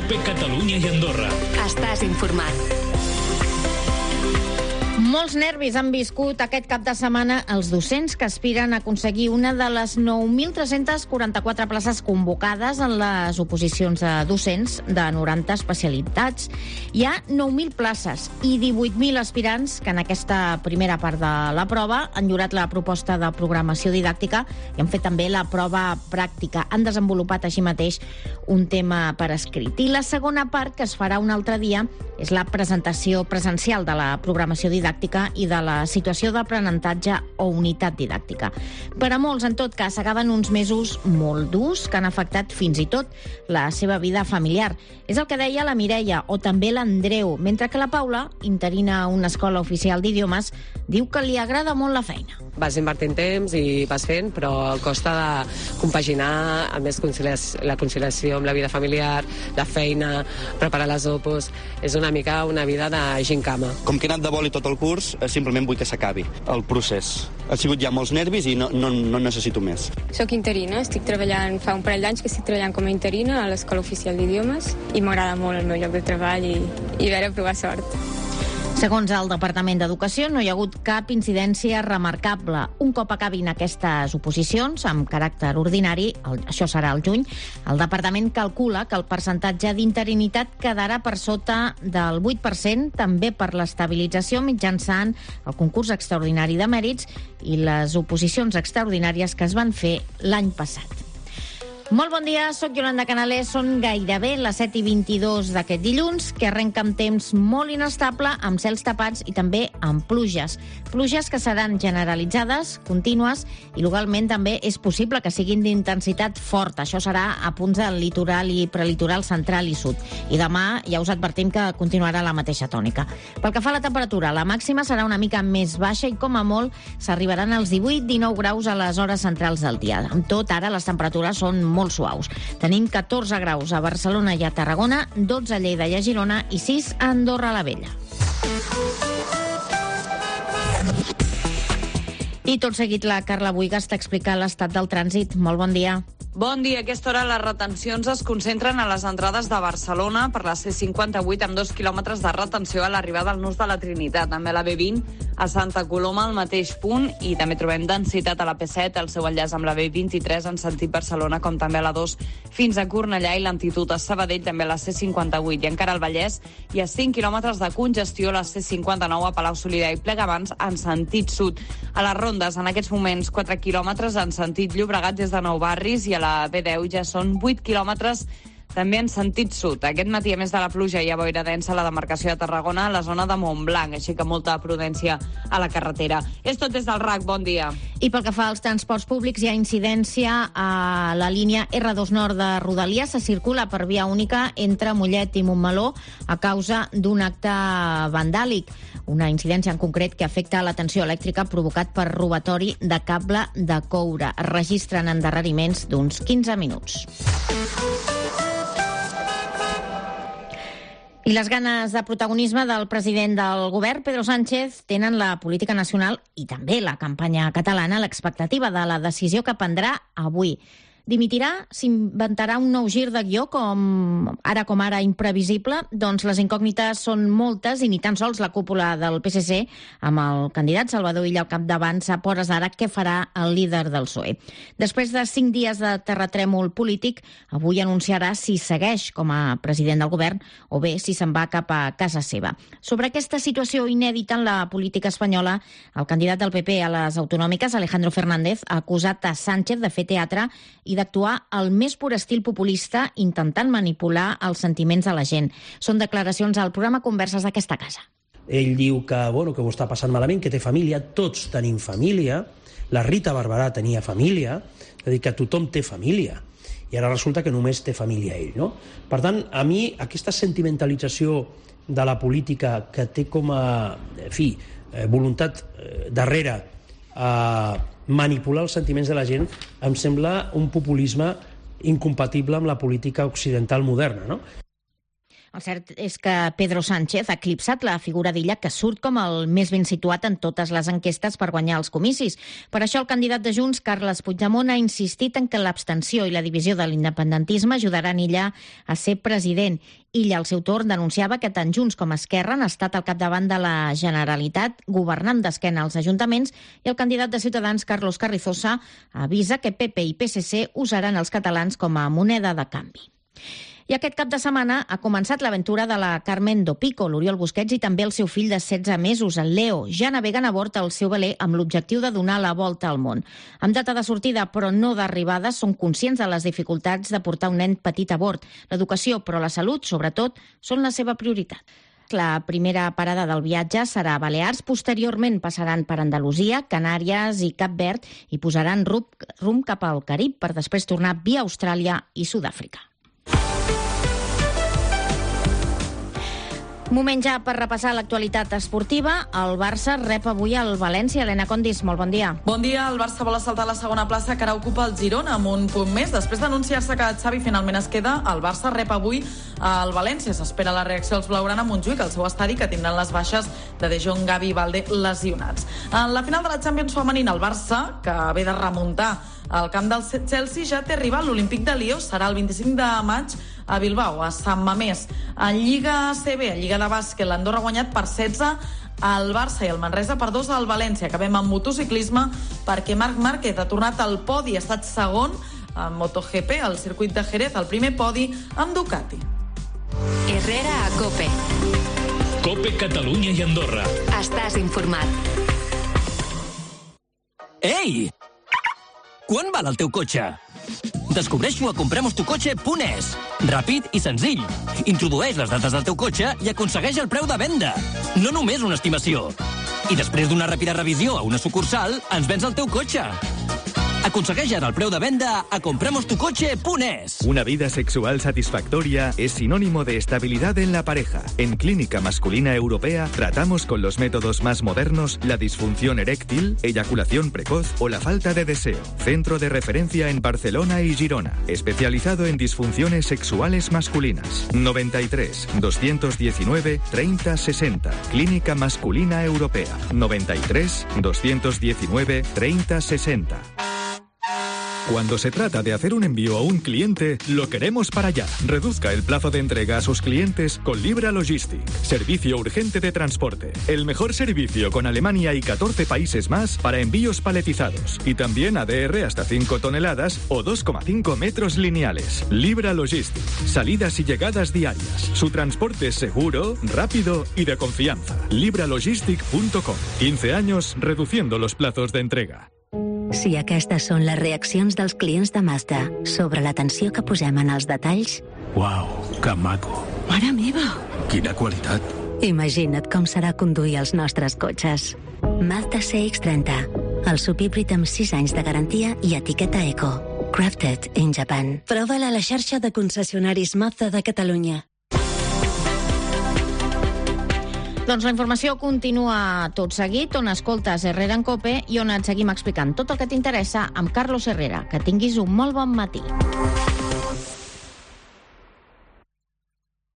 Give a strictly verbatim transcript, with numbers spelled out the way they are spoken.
COPE Catalunya i Andorra. Estàs informat. Molts nervis han viscut aquest cap de setmana els docents que aspiren a aconseguir una de les nou mil tres-centes quaranta-quatre places convocades en les oposicions de docents de noranta especialitats. Hi ha nou mil places i divuit mil aspirants que en aquesta primera part de la prova han lliurat la proposta de programació didàctica i han fet també la prova pràctica. Han desenvolupat així mateix un tema per escrit. I la segona part, que es farà un altre dia, és la presentació presencial de la programació didàctica i de la situació d'aprenentatge o unitat didàctica. Per a molts, en tot cas, s'acaben uns mesos molt durs que han afectat fins i tot la seva vida familiar. És el que deia la Mireia o també l'Andreu, mentre que la Paula, interina a una escola oficial d'idiomes, diu que li agrada molt la feina. Vas invertint temps i vas fent, però costa de compaginar a més conciliació, la conciliació amb la vida familiar, la feina, preparar les opos. És una mica una vida de gincama. Com que he anat de boli tot el curs, simplement vull que s'acabi el procés. Ha sigut ja molts nervis i no, no, no necessito més. Soc interina, estic treballant fa un parell d'anys que estic treballant com a interina a l'Escola Oficial d'Idiomes i m'agrada molt el meu lloc de treball i, i veure provar sort. Segons el Departament d'Educació, no hi ha hagut cap incidència remarcable. Un cop acabin aquestes oposicions, amb caràcter ordinari, el, això serà el juny, el Departament calcula que el percentatge d'interinitat quedarà per sota del vuit per cent, també per l'estabilització mitjançant el concurs extraordinari de mèrits i les oposicions extraordinàries que es van fer l'any passat. Molt bon dia, sóc Yolanda Canalés. Són gairebé les set i vint-i-dos d'aquest dilluns, que arrenca amb temps molt inestable, amb cels tapats i també amb pluges. Pluges que seran generalitzades, contínues, i localment també és possible que siguin d'intensitat forta. Això serà a punts del litoral i prelitoral central i sud. I demà ja us advertim que continuarà la mateixa tònica. Pel que fa a la temperatura, la màxima serà una mica més baixa i com a molt s'arribaran als divuit dinou graus a les hores centrals del dia. Amb tot, ara les temperatures són molt suaus. Tenim catorze graus a Barcelona i a Tarragona, dotze a Lleida i a Girona i sis a Andorra la Vella. I tot seguit la Carla Buigas t'explica l'estat del trànsit. Molt bon dia. Bon dia. A aquesta hora les retencions es concentren a les entrades de Barcelona per la C cinquanta-vuit amb dos quilòmetres de retenció a l'arribada al Nus de la Trinitat. També a la B vint a Santa Coloma al mateix punt i també trobem densitat a la P set, el seu enllaç amb la B vint-i-tres en sentit Barcelona, com també a la dos fins a Cornellà i l'altitud a Sabadell, també a la C cinquanta-vuit. I encara al Vallès hi ha cinc quilòmetres de congestió a la C cinquanta-nou a Palau-solidà i Plegamans en sentit sud. A les rondes, en aquests moments, quatre quilòmetres en sentit Llobregat des de Nou Barris i a la B deu ja són vuit quilòmetres també en sentit sud. Aquest matí, a més de la pluja, hi ha boira densa a la demarcació de Tarragona, a la zona de Montblanc, així que molta prudència a la carretera. És tot des del R A C, bon dia. I pel que fa als transports públics, hi ha incidència a la línia R dos Nord de Rodalies. Se circula per via única entre Mollet i Montmeló a causa d'un acte vandàlic. Una incidència en concret que afecta la tensió elèctrica provocat per robatori de cable de coure. Es registren endarreriments d'uns quinze minuts. I les ganes de protagonisme del president del govern, Pedro Sánchez, tenen la política nacional i també la campanya catalana l'expectativa de la decisió que prendrà avui. Dimitirà? S'inventarà un nou gir de guió com ara com ara imprevisible? Doncs les incògnites són moltes i ni tan sols la cúpula del P S C, amb el candidat Salvador Illa al capdavant, sap hores d'ara què farà el líder del P S O E. Després de cinc dies de terratrèmol polític, avui anunciarà si segueix com a president del govern o bé si se'n va cap a casa seva. Sobre aquesta situació inèdita en la política espanyola, el candidat del P P a les autonòmiques, Alejandro Fernández, ha acusat a Sánchez de fer teatre i d'actuar al més pur estil populista, intentant manipular els sentiments de la gent. Són declaracions al programa Converses d'aquesta casa. Ell diu que, bueno, que ho està passant malament, que té família, tots tenim família, la Rita Barberà tenia família, és a dir, que tothom té família, i ara resulta que només té família ell, no? Per tant, a mi aquesta sentimentalització de la política que té com a, en fi, voluntat darrere a manipular els sentiments de la gent, em sembla un populisme incompatible amb la política occidental moderna, no? El cert és que Pedro Sánchez ha eclipsat la figura d'Illa, que surt com el més ben situat en totes les enquestes per guanyar els comicis. Per això el candidat de Junts, Carles Puigdemont, ha insistit en que l'abstenció i la divisió de l'independentisme ajudaran Illa a ser president. Illa, al seu torn, denunciava que tant Junts com Esquerra han estat al capdavant de la Generalitat, governant d'esquena als ajuntaments, i el candidat de Ciutadans, Carlos Carrizosa, avisa que P P i P S C usaran els catalans com a moneda de canvi. I aquest cap de setmana ha començat l'aventura de la Carmen Dopico, l'Oriol Busquets i també el seu fill de setze mesos, el Leo. Ja naveguen a bord al seu veler amb l'objectiu de donar la volta al món. Amb data de sortida, però no d'arribada, són conscients de les dificultats de portar un nen petit a bord. L'educació, però la salut, sobretot, són la seva prioritat. La primera parada del viatge serà a Balears, posteriorment passaran per Andalusia, Canàries i Cap Verd i posaran rumb cap al Carib per després tornar via Austràlia i Sud-àfrica. Moment ja per repassar l'actualitat esportiva. El Barça rep avui el València. Helena Condis, molt bon dia. Bon dia. El Barça vol assaltar la segona plaça que ara ocupa el Girona amb un punt més. Després d'anunciar-se que Xavi finalment es queda, el Barça rep avui el València. S'espera la reacció als blaugrana a Montjuïc, al seu estadi, que tindran les baixes de De Jong, Gavi i Balde lesionats. En la final de la Champions femenina, el Barça, que ve de remuntar al camp del Chelsea, ja té rival. L'Olímpic de Lió serà el vint-i-cinc de maig a Bilbao, a Sant Mamés. En Lliga C B, en Lliga de bàsquet, l'Andorra ha guanyat per setze al Barça i el Manresa per dos al València. Acabem amb motociclisme perquè Marc Márquez ha tornat al podi, ha estat segon en MotoGP al circuit de Jerez, el primer podi amb Ducati. Herrera a COPE. COPE Catalunya i Andorra. Estàs informat. Ei! Quan val el teu cotxe? Descobreix-ho a compremos tu coche punt es. Ràpid i senzill. Introdueix les dades del teu cotxe i aconsegueix el preu de venda. No només una estimació. I després d'una ràpida revisió a una sucursal, ens vens el teu cotxe. Aconsegueix ara el preu de venda a compremos tu coche punt es. Una vida sexual satisfactoria es sinónimo de estabilidad en la pareja. En Clínica Masculina Europea tratamos con los métodos más modernos la disfunción eréctil, eyaculación precoz o la falta de deseo. Centro de referencia en Barcelona y Girona. Especializado en disfunciones sexuales masculinas. noventa y tres, doscientos diecinueve, treinta sesenta. Clínica Masculina Europea. noventa y tres, doscientos diecinueve, treinta sesenta. Cuando se trata de hacer un envío a un cliente, lo queremos para allá. Reduzca el plazo de entrega a sus clientes con Libra Logistic. Servicio urgente de transporte. El mejor servicio con Alemania y catorce países más para envíos paletizados. Y también A D R hasta cinco toneladas o dos coma cinco metros lineales. Libra Logistic. Salidas y llegadas diarias. Su transporte es seguro, rápido y de confianza. libra logistic punto com. quince años reduciendo los plazos de entrega. Si aquestes són les reaccions dels clients de Mazda sobre l'atenció que posem en els detalls... Uau, que maco. Mare meva! Quina qualitat. Imagina't com serà conduir els nostres cotxes. Mazda C X trenta, el subhíbrid amb sis anys de garantia i etiqueta eco. Crafted in Japan. Prova-la a la xarxa de concessionaris Mazda de Catalunya. Doncs la informació continua tot seguit, on escoltes Herrera en COPE i on et seguim explicant tot el que t'interessa amb Carlos Herrera. Que tinguis un molt bon matí.